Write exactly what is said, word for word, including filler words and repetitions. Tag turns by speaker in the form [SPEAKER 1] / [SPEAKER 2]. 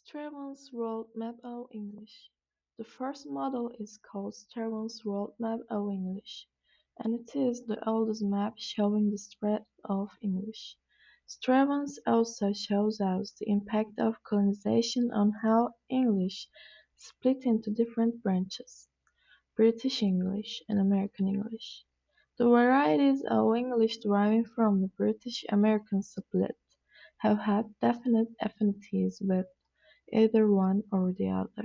[SPEAKER 1] Strabon's World Map of English. The first model is called Strabon's World Map of English, and it is the oldest map showing the spread of English. Strabon also shows us the impact of colonization on how English split into different branches: British English and American English. The varieties of English deriving from the British-American split have had definite affinities with either one or the other.